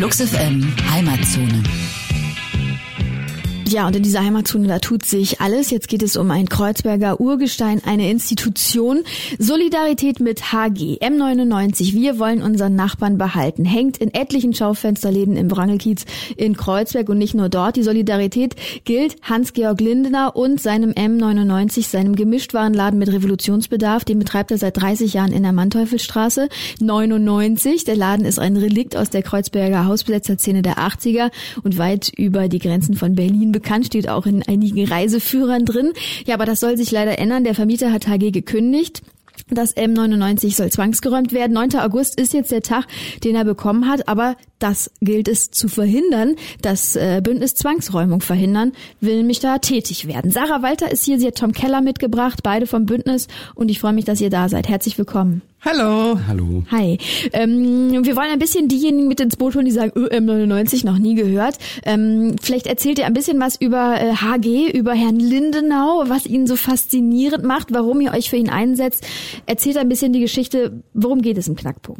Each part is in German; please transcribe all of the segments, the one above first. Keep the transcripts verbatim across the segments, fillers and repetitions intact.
Flux F M Heimatzone. Ja, und in dieser Heimatzone, da tut sich alles. Jetzt geht es um ein Kreuzberger Urgestein, eine Institution. Solidarität mit H G. M neunundneunzig, wir wollen unseren Nachbarn behalten. Hängt in etlichen Schaufensterläden im Wrangelkiez in Kreuzberg und nicht nur dort. Die Solidarität gilt Hans-Georg Lindenau und seinem M neunundneunzig, seinem Gemischtwarenladen mit Revolutionsbedarf. Den betreibt er seit dreißig Jahren in der Manteuffelstraße neunundneunzig. Der Laden ist ein Relikt aus der Kreuzberger Hausbesetzerszene der achtziger und weit über die Grenzen von Berlin bekannt, steht auch in einigen Reiseführern drin. Ja, aber das soll sich leider ändern. Der Vermieter hat H G gekündigt. Das M neunundneunzig soll zwangsgeräumt werden. neunter August ist jetzt der Tag, den er bekommen hat, aber das gilt es zu verhindern. Das äh, Bündnis Zwangsräumung verhindern will mich da tätig werden. Sarah Walter ist hier, sie hat Tom Keller mitgebracht, beide vom Bündnis, und ich freue mich, dass ihr da seid. Herzlich willkommen. Hallo. Hallo. Hi. Ähm, wir wollen ein bisschen diejenigen mit ins Boot holen, die sagen, ö, M neunundneunzig, noch nie gehört. Ähm, vielleicht erzählt ihr ein bisschen was über äh, H G, über Herrn Lindenau, was ihn so faszinierend macht, warum ihr euch für ihn einsetzt. Erzählt ein bisschen die Geschichte, worum geht es im Knackpunkt?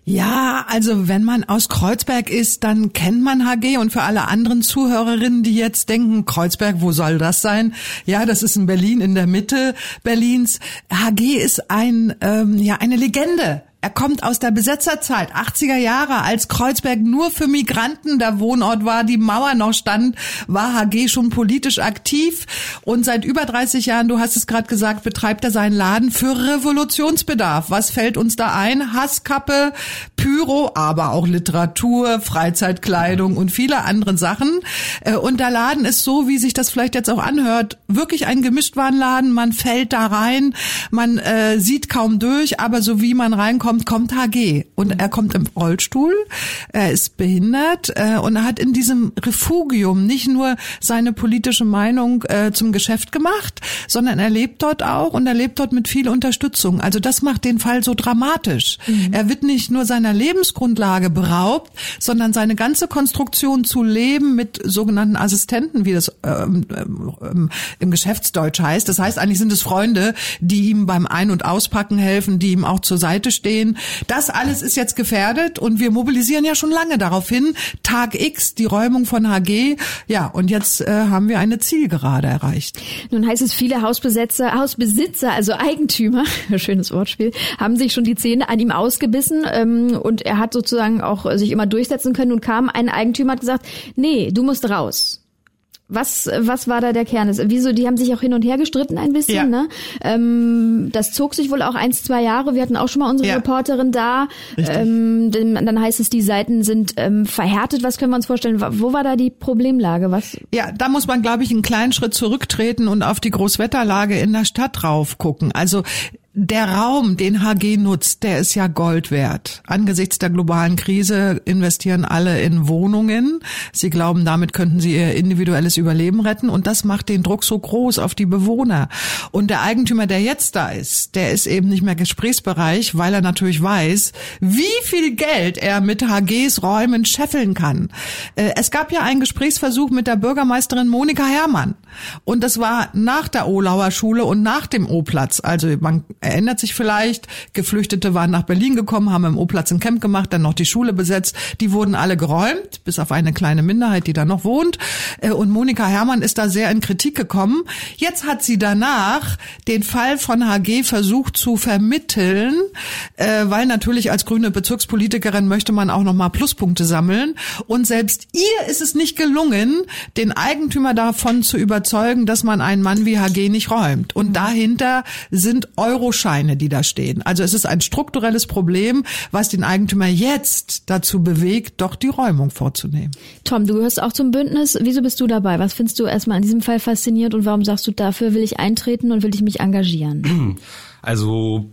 Ja, also wenn man aus Kreuzberg ist, dann kennt man H G, und für alle anderen Zuhörerinnen, die jetzt denken, Kreuzberg, wo soll das sein? Ja, das ist in Berlin, in der Mitte Berlins. H G ist ein, ähm, ja, eine Legende. Er kommt aus der Besetzerzeit, achtziger Jahre, als Kreuzberg nur für Migranten der Wohnort war, die Mauer noch stand, war H G schon politisch aktiv, und seit über dreißig Jahren, du hast es gerade gesagt, betreibt er seinen Laden für Revolutionsbedarf. Was fällt uns da ein? Hasskappe, Pyro, aber auch Literatur, Freizeitkleidung und viele andere Sachen. Und der Laden ist so, wie sich das vielleicht jetzt auch anhört, wirklich ein Gemischtwarenladen. Man fällt da rein, man äh, sieht kaum durch, aber so wie man reinkommt, kommt H G, und er kommt im Rollstuhl, er ist behindert äh, und er hat in diesem Refugium nicht nur seine politische Meinung äh, zum Geschäft gemacht, sondern er lebt dort auch, und er lebt dort mit viel Unterstützung. Also das macht den Fall so dramatisch. Mhm. Er wird nicht nur seiner Lebensgrundlage beraubt, sondern seine ganze Konstruktion zu leben mit sogenannten Assistenten, wie das ähm, ähm, im Geschäftsdeutsch heißt. Das heißt, eigentlich sind es Freunde, die ihm beim Ein- und Auspacken helfen, die ihm auch zur Seite stehen. Das alles ist jetzt gefährdet, und wir mobilisieren ja schon lange darauf hin. Tag X, die Räumung von H G. Ja, und jetzt äh, haben wir eine Zielgerade erreicht. Nun heißt es, viele Hausbesetzer, Hausbesitzer, also Eigentümer, schönes Wortspiel, haben sich schon die Zähne an ihm ausgebissen, ähm, und er hat sozusagen auch sich immer durchsetzen können, und kam ein Eigentümer, hat gesagt, nee, du musst raus. Was, was war da der Kern? Wieso, die haben sich auch hin und her gestritten ein bisschen, ja. ne? Ähm, das zog sich wohl auch eins, zwei Jahre. Wir hatten auch schon mal unsere ja. Reporterin da. Ähm, dann heißt es, die Seiten sind ähm, verhärtet. Was können wir uns vorstellen? Wo war da die Problemlage? Was? Ja, da muss man, glaube ich, einen kleinen Schritt zurücktreten und auf die Großwetterlage in der Stadt drauf gucken. Also der Raum, den H G nutzt, der ist ja Gold wert. Angesichts der globalen Krise investieren alle in Wohnungen. Sie glauben, damit könnten sie ihr individuelles Überleben retten, und das macht den Druck so groß auf die Bewohner. Und der Eigentümer, der jetzt da ist, der ist eben nicht mehr Gesprächsbereich, weil er natürlich weiß, wie viel Geld er mit H Gs Räumen scheffeln kann. Es gab ja einen Gesprächsversuch mit der Bürgermeisterin Monika Herrmann, und das war nach der Ohlauer Schule und nach dem O-Platz. Also man erinnert sich vielleicht, Geflüchtete waren nach Berlin gekommen, haben im O-Platz ein Camp gemacht, dann noch die Schule besetzt. Die wurden alle geräumt, bis auf eine kleine Minderheit, die da noch wohnt. Und Monika Herrmann ist da sehr in Kritik gekommen. Jetzt hat sie danach den Fall von H G versucht zu vermitteln, weil natürlich als grüne Bezirkspolitikerin möchte man auch noch mal Pluspunkte sammeln. Und selbst ihr ist es nicht gelungen, den Eigentümer davon zu überzeugen, dass man einen Mann wie H G nicht räumt. Und dahinter sind Euro Scheine, die da stehen. Also es ist ein strukturelles Problem, was den Eigentümer jetzt dazu bewegt, doch die Räumung vorzunehmen. Tom, du gehörst auch zum Bündnis. Wieso bist du dabei? Was findest du erstmal an diesem Fall faszinierend, und warum sagst du, dafür will ich eintreten und will ich mich engagieren? Also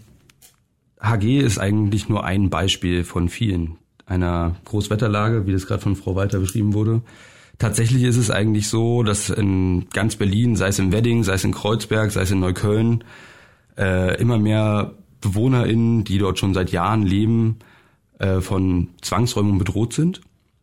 H G ist eigentlich nur ein Beispiel von vielen einer Großwetterlage, wie das gerade von Frau Walter beschrieben wurde. Tatsächlich ist es eigentlich so, dass in ganz Berlin, sei es in Wedding, sei es in Kreuzberg, sei es in Neukölln, Äh, immer mehr BewohnerInnen, die dort schon seit Jahren leben, äh, von Zwangsräumung bedroht sind.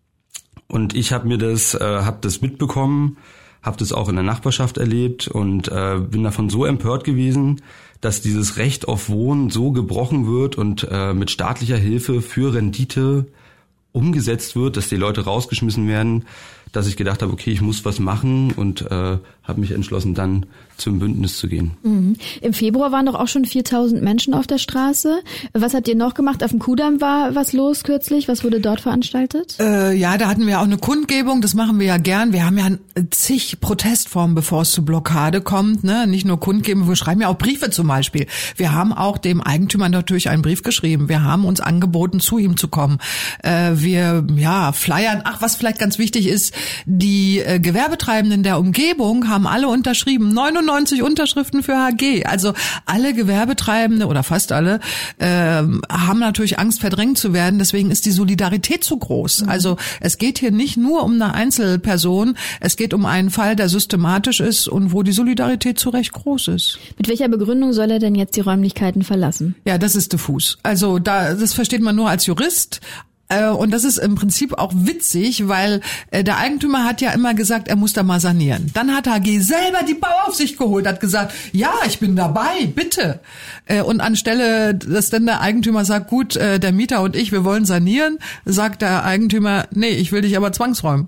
Und ich habe mir das, äh, habe das mitbekommen, habe das auch in der Nachbarschaft erlebt und äh, bin davon so empört gewesen, dass dieses Recht auf Wohnen so gebrochen wird und äh, mit staatlicher Hilfe für Rendite umgesetzt wird, dass die Leute rausgeschmissen werden, dass ich gedacht habe, okay, ich muss was machen und äh, habe mich entschlossen, dann zum Bündnis zu gehen. Mhm. Im Februar waren doch auch schon viertausend Menschen auf der Straße. Was habt ihr noch gemacht? Auf dem Kudamm war was los kürzlich. Was wurde dort veranstaltet? Äh, ja, da hatten wir auch eine Kundgebung. Das machen wir ja gern. Wir haben ja zig Protestformen, bevor es zur Blockade kommt. Ne? Nicht nur Kundgebung, wir schreiben ja auch Briefe zum Beispiel. Wir haben auch dem Eigentümer natürlich einen Brief geschrieben. Wir haben uns angeboten, zu ihm zu kommen. Äh, wir ja flyern. Ach, was vielleicht ganz wichtig ist, die äh, Gewerbetreibenden der Umgebung haben alle unterschrieben. neunundneunzig Unterschriften für H G. Also alle Gewerbetreibende oder fast alle äh, haben natürlich Angst, verdrängt zu werden. Deswegen ist die Solidarität so groß. Mhm. Also es geht hier nicht nur um eine Einzelperson. Es geht um einen Fall, der systematisch ist und wo die Solidarität zu Recht groß ist. Mit welcher Begründung soll er denn jetzt die Räumlichkeiten verlassen? Ja, das ist diffus. Also da, das versteht man nur als Jurist. Und das ist im Prinzip auch witzig, weil der Eigentümer hat ja immer gesagt, er muss da mal sanieren. Dann hat H G selber die Bauaufsicht geholt, hat gesagt, ja, ich bin dabei, bitte. Und anstelle, dass dann der Eigentümer sagt, gut, der Mieter und ich, wir wollen sanieren, sagt der Eigentümer, nee, ich will dich aber zwangsräumen.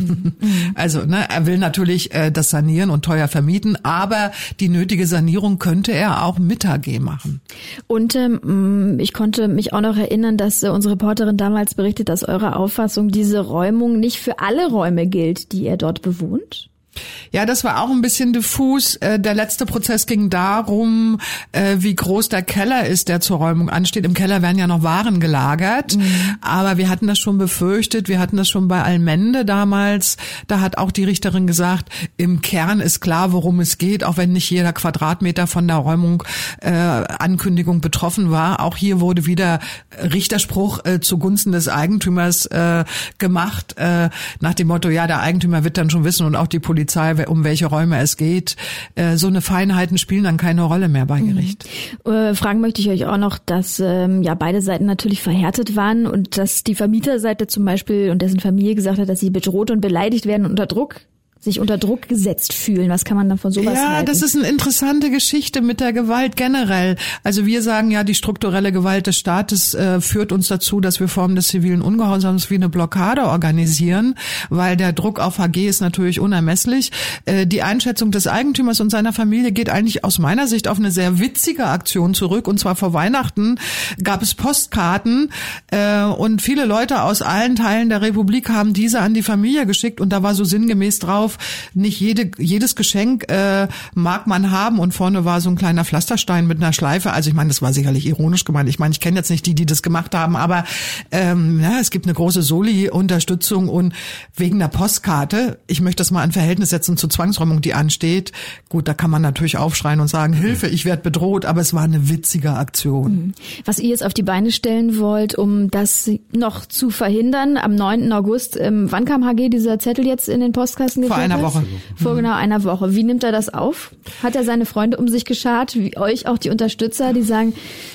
Also, ne, er will natürlich äh, das sanieren und teuer vermieten, aber die nötige Sanierung könnte er auch mit H G machen. Und ähm, ich konnte mich auch noch erinnern, dass äh, unsere Reporterin damals berichtet, dass eure Auffassung diese Räumung nicht für alle Räume gilt, die ihr dort bewohnt. Ja, das war auch ein bisschen diffus. Der letzte Prozess ging darum, wie groß der Keller ist, der zur Räumung ansteht. Im Keller werden ja noch Waren gelagert, mhm. aber wir hatten das schon befürchtet. Wir hatten das schon bei Allmende damals. Da hat auch die Richterin gesagt, im Kern ist klar, worum es geht, auch wenn nicht jeder Quadratmeter von der Räumung äh, Ankündigung betroffen war. Auch hier wurde wieder Richterspruch äh, zugunsten des Eigentümers äh, gemacht, äh, nach dem Motto, ja, der Eigentümer wird dann schon wissen und auch die Polizei, um welche Räume es geht. So eine Feinheiten spielen dann keine Rolle mehr bei Gericht. Mhm. Äh, fragen möchte ich euch auch noch, dass ähm, ja beide Seiten natürlich verhärtet waren und dass die Vermieterseite zum Beispiel und dessen Familie gesagt hat, dass sie bedroht und beleidigt werden und unter Druck sich unter Druck gesetzt fühlen. Was kann man dann von sowas ja, halten? Das ist eine interessante Geschichte mit der Gewalt generell. Also wir sagen ja, die strukturelle Gewalt des Staates äh, führt uns dazu, dass wir Formen des zivilen Ungehorsams wie eine Blockade organisieren, weil der Druck auf H G ist natürlich unermesslich. Äh, die Einschätzung des Eigentümers und seiner Familie geht eigentlich aus meiner Sicht auf eine sehr witzige Aktion zurück. Und zwar vor Weihnachten gab es Postkarten äh, und viele Leute aus allen Teilen der Republik haben diese an die Familie geschickt und da war so sinngemäß drauf, nicht jede, jedes Geschenk äh, mag man haben und vorne war so ein kleiner Pflasterstein mit einer Schleife. Also ich meine, das war sicherlich ironisch gemeint. Ich meine, ich kenne jetzt nicht die, die das gemacht haben, aber ähm, ja, es gibt eine große Soli-Unterstützung und wegen der Postkarte, ich möchte das mal in Verhältnis setzen zur Zwangsräumung, die ansteht. Gut, da kann man natürlich aufschreien und sagen, Hilfe, ich werde bedroht, aber es war eine witzige Aktion. Was ihr jetzt auf die Beine stellen wollt, um das noch zu verhindern, am neunten August, ähm, wann kam H G dieser Zettel jetzt in den Postkasten? Vor einer Woche. Vor genau einer Woche. Wie nimmt er das auf? Hat er seine Freunde um sich geschart, wie euch auch die Unterstützer, die sagen,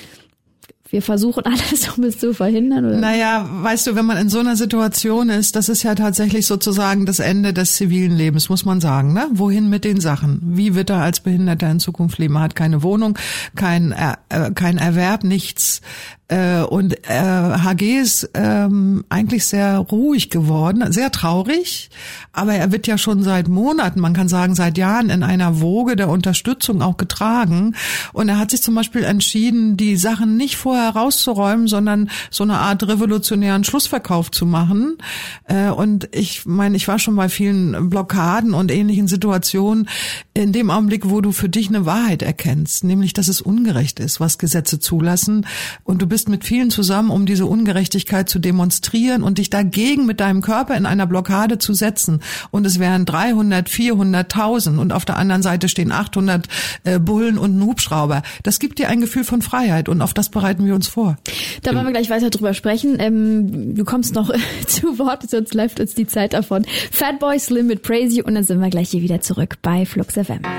wir versuchen alles, um es zu verhindern? Oder? Naja, weißt du, wenn man in so einer Situation ist, das ist ja tatsächlich sozusagen das Ende des zivilen Lebens, muss man sagen. Ne? Wohin mit den Sachen? Wie wird er als Behinderter in Zukunft leben? Er hat keine Wohnung, kein, äh, kein Erwerb, nichts. Äh, und äh, H G ist ähm, eigentlich sehr ruhig geworden, sehr traurig, aber er wird ja schon seit Monaten, man kann sagen seit Jahren, in einer Woge der Unterstützung auch getragen. Und er hat sich zum Beispiel entschieden, die Sachen nicht vorher rauszuräumen, sondern so eine Art revolutionären Schlussverkauf zu machen. Äh, und ich meine, ich war schon bei vielen Blockaden und ähnlichen Situationen, in dem Augenblick, wo du für dich eine Wahrheit erkennst, nämlich, dass es ungerecht ist, was Gesetze zulassen, und du bist mit vielen zusammen, um diese Ungerechtigkeit zu demonstrieren und dich dagegen mit deinem Körper in einer Blockade zu setzen. Und es wären dreihundert, vierhunderttausend und auf der anderen Seite stehen achthundert äh, Bullen und ein Hubschrauber. Das gibt dir ein Gefühl von Freiheit und auf das bereiten wir uns vor. Da wollen wir gleich weiter drüber sprechen. Ähm, du kommst noch zu Wort, sonst läuft uns die Zeit davon. Fatboy Slim mit Praise You und dann sind wir gleich hier wieder zurück bei Flux F M.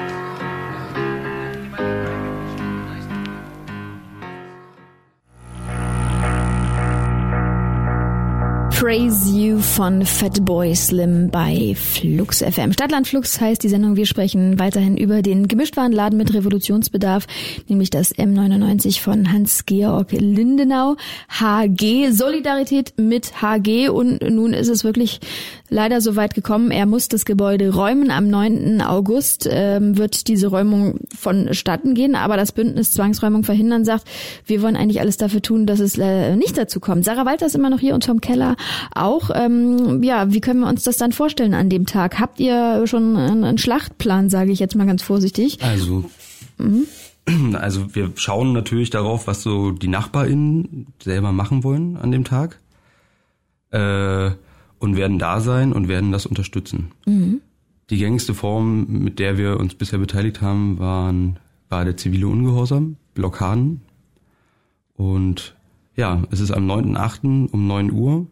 Praise You von Fatboy Slim bei Flux F M. Stadtland Flux heißt die Sendung. Wir sprechen weiterhin über den Gemischtwarenladen mit Revolutionsbedarf, nämlich das M neunundneunzig von Hans-Georg Lindenau. H G, Solidarität mit H G. Und nun ist es wirklich leider so weit gekommen. Er muss das Gebäude räumen. Am neunten August ähm, wird diese Räumung vonstatten gehen. Aber das Bündnis Zwangsräumung verhindern sagt, wir wollen eigentlich alles dafür tun, dass es äh, nicht dazu kommt. Sarah Walter ist immer noch hier und Tom Keller auch. Ähm, ja, wie können wir uns das dann vorstellen an dem Tag? Habt ihr schon einen, einen Schlachtplan, sage ich jetzt mal ganz vorsichtig? Also, mhm. also wir schauen natürlich darauf, was so die NachbarInnen selber machen wollen an dem Tag äh, und werden da sein und werden das unterstützen. Mhm. Die gängigste Form, mit der wir uns bisher beteiligt haben, waren, war der zivile Ungehorsam, Blockaden. Und ja, es ist am neunten achten um neun Uhr.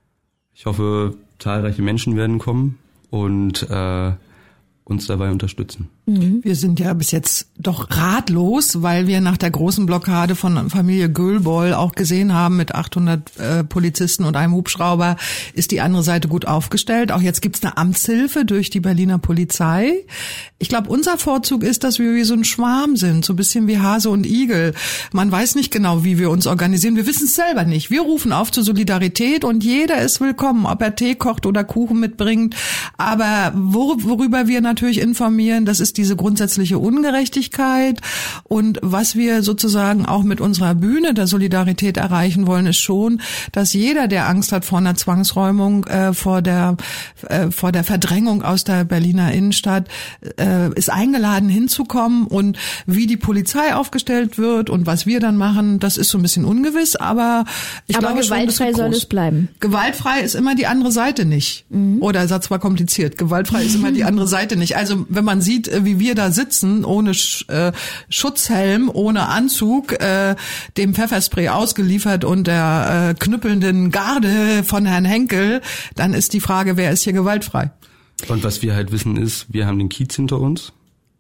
Ich hoffe, zahlreiche Menschen werden kommen und äh, uns dabei unterstützen. Wir sind ja bis jetzt doch ratlos, weil wir nach der großen Blockade von Familie Göhlboll auch gesehen haben, mit achthundert äh, Polizisten und einem Hubschrauber ist die andere Seite gut aufgestellt. Auch jetzt gibt's eine Amtshilfe durch die Berliner Polizei. Ich glaube, unser Vorzug ist, dass wir wie so ein Schwarm sind, so ein bisschen wie Hase und Igel. Man weiß nicht genau, wie wir uns organisieren. Wir wissen es selber nicht. Wir rufen auf zur Solidarität und jeder ist willkommen, ob er Tee kocht oder Kuchen mitbringt. Aber wor- worüber wir natürlich informieren, das ist diese grundsätzliche Ungerechtigkeit. Und was wir sozusagen auch mit unserer Bühne der Solidarität erreichen wollen, ist schon, dass jeder, der Angst hat vor einer Zwangsräumung, äh, vor der äh, vor der Verdrängung aus der Berliner Innenstadt, äh, ist eingeladen hinzukommen. Und wie die Polizei aufgestellt wird und was wir dann machen, das ist so ein bisschen ungewiss. Aber ich aber glaube schon, gewaltfrei soll es bleiben. Gewaltfrei ist immer die andere Seite nicht. Mhm. Oder Satz war kompliziert. Gewaltfrei ist immer die andere Seite nicht. Also wenn man sieht, wie wir da sitzen, ohne Sch- äh, Schutzhelm, ohne Anzug, äh, dem Pfefferspray ausgeliefert und der äh, knüppelnden Garde von Herrn Henkel, dann ist die Frage, wer ist hier gewaltfrei? Und was wir halt wissen ist, wir haben den Kiez hinter uns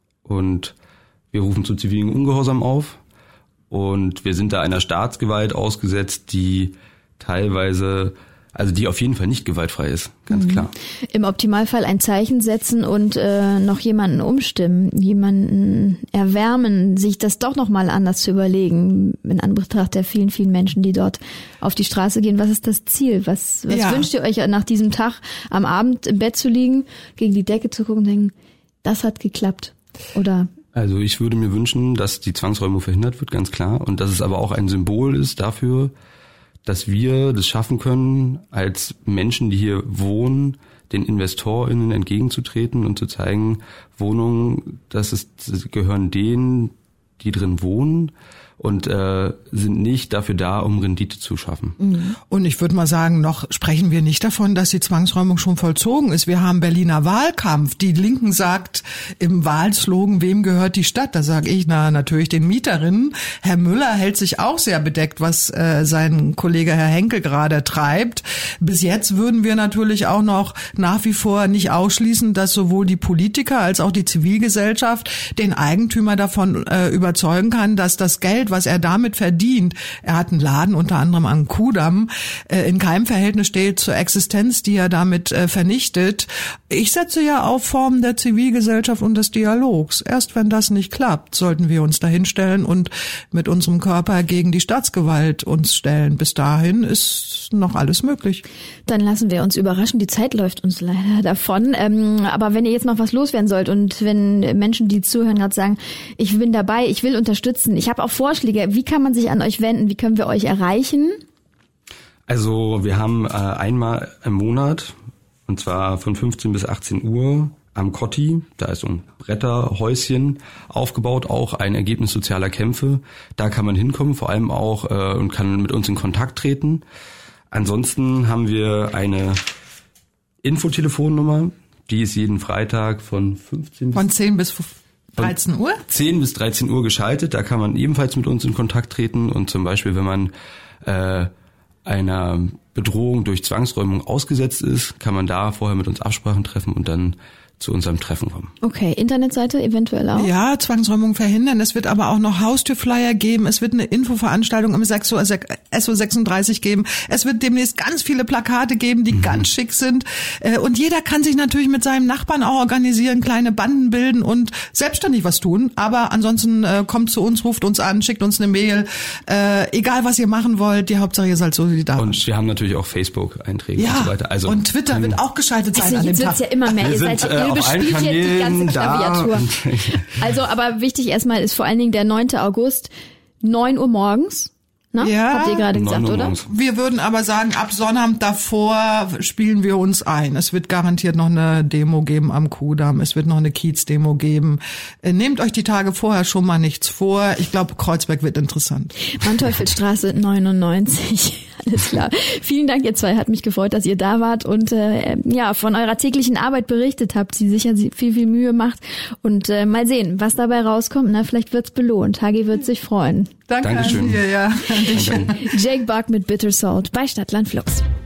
und wir rufen zu zivilen Ungehorsam auf und wir sind da einer Staatsgewalt ausgesetzt, die teilweise, also die auf jeden Fall nicht gewaltfrei ist, ganz mhm. klar. Im Optimalfall ein Zeichen setzen und äh, noch jemanden umstimmen, jemanden erwärmen, sich das doch nochmal anders zu überlegen, in Anbetracht der vielen, vielen Menschen, die dort auf die Straße gehen. Was ist das Ziel? Was, was ja. wünscht ihr euch nach diesem Tag am Abend im Bett zu liegen, gegen die Decke zu gucken und denken, das hat geklappt? Oder? Also ich würde mir wünschen, dass die Zwangsräumung verhindert wird, ganz klar. Und dass es aber auch ein Symbol ist dafür, dass wir das schaffen können, als Menschen, die hier wohnen, den InvestorInnen entgegenzutreten und zu zeigen, Wohnungen, das ist, das gehören denen, die drin wohnen und äh, sind nicht dafür da, um Rendite zu schaffen. Mhm. Und ich würde mal sagen, noch sprechen wir nicht davon, dass die Zwangsräumung schon vollzogen ist. Wir haben Berliner Wahlkampf. Die Linken sagt im Wahlslogan, wem gehört die Stadt? Da sage ich, na natürlich den Mieterinnen. Herr Müller hält sich auch sehr bedeckt, was äh, sein Kollege Herr Henkel gerade treibt. Bis jetzt würden wir natürlich auch noch nach wie vor nicht ausschließen, dass sowohl die Politiker als auch die Zivilgesellschaft den Eigentümer davon äh, überzeugen kann, dass das Geld, was er damit verdient, er hat einen Laden unter anderem am Kudamm, äh, in keinem Verhältnis steht zur Existenz, die er damit äh, vernichtet. Ich setze ja auf Formen der Zivilgesellschaft und des Dialogs. Erst wenn das nicht klappt, sollten wir uns dahinstellen und mit unserem Körper gegen die Staatsgewalt uns stellen. Bis dahin ist noch alles möglich. Dann lassen wir uns überraschen. Die Zeit läuft uns leider davon. Ähm, aber wenn ihr jetzt noch was loswerden sollt und wenn Menschen, die zuhören, gerade sagen, ich bin dabei, ich will unterstützen, ich habe auch Vorschläge, wie kann man sich an euch wenden, wie können wir euch erreichen? Also wir haben äh, einmal im Monat, und zwar von fünfzehn bis achtzehn Uhr am Kotti, da ist so ein Bretterhäuschen aufgebaut, auch ein Ergebnis sozialer Kämpfe. Da kann man hinkommen, vor allem auch äh, und kann mit uns in Kontakt treten. Ansonsten haben wir eine Infotelefonnummer, die ist jeden Freitag von fünfzehn von zehn bis dreizehn Uhr? zehn bis dreizehn Uhr geschaltet, da kann man ebenfalls mit uns in Kontakt treten und zum Beispiel, wenn man äh, einer Bedrohung durch Zwangsräumung ausgesetzt ist, kann man da vorher mit uns Absprachen treffen und dann zu unserem Treffen kommen. Okay, Internetseite eventuell auch? Ja, Zwangsräumung verhindern. Es wird aber auch noch Haustürflyer geben. Es wird eine Infoveranstaltung im S O sechsunddreißig geben. Es wird demnächst ganz viele Plakate geben, die mhm. ganz schick sind. Und jeder kann sich natürlich mit seinem Nachbarn auch organisieren, kleine Banden bilden und selbstständig was tun. Aber ansonsten äh, kommt zu uns, ruft uns an, schickt uns eine Mail. Äh, egal, was ihr machen wollt, die Hauptsache ihr seid solidarisch. Und wir haben natürlich auch Facebook-Einträge ja, und so weiter. Also und Twitter wird auch geschaltet sein also an dem jetzt Tag. Ja immer mehr. Wir ihr sind, seid, äh, ihr bespielt hier die ganze Klaviatur. Also, aber wichtig erstmal ist vor allen Dingen der neunte August, neun Uhr morgens. Na? Ja, habt ihr gerade gesagt, oder? Wir würden aber sagen, ab Sonnabend davor spielen wir uns ein. Es wird garantiert noch eine Demo geben am Kudamm. Es wird noch eine Kiez-Demo geben. Nehmt euch die Tage vorher schon mal nichts vor. Ich glaube, Kreuzberg wird interessant. Manteuffelstraße neunundneunzig. Alles klar. Vielen Dank, ihr zwei. Hat mich gefreut, dass ihr da wart und äh, ja von eurer täglichen Arbeit berichtet habt. Sie sicher viel, viel Mühe macht. Und äh, mal sehen, was dabei rauskommt. Na, vielleicht wird's belohnt. Hagi wird sich freuen. Danke Dankeschön. an dir, ja. Jake Buck mit Bitter Salt bei Stadtland Flux.